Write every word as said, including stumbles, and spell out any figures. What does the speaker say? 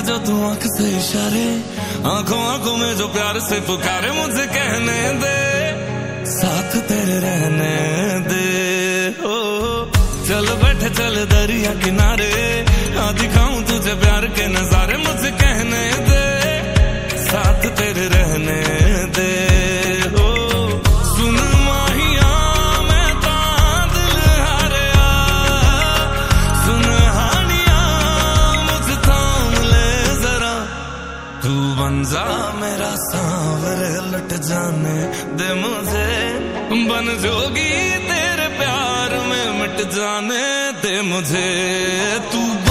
जो तू आंख से इशारे, आंखों आंखों में जो प्यार से पुकारे, मुझे कहने दे साथ तेरे रहने दे। ओ चल बैठे चल दरिया किनारे, हाँ दिखाऊं तुझे प्यार के नजारे, मुझे कहने दे साथ तेरे रहने दे। ओ सुन माहिया मैं तां दिल हारिया, सुन हानिया मुझे थाम ले जरा, तू बन जा मेरा सांवरे लट जाने दे मुझे, बन जोगी तेरे प्यार में मिट जाने दे मुझे, तू